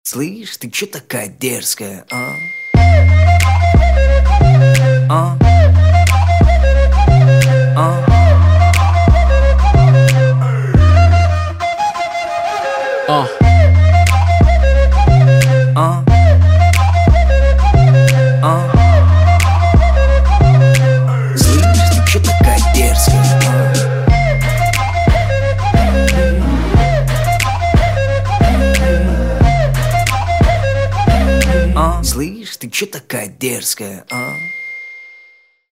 Слышь, ты чё такая дерзкая, а? А? А? А, А? А? Слышь, ты чё такая дерзкая, а? А? Слышь, ты чё такая дерзкая, а?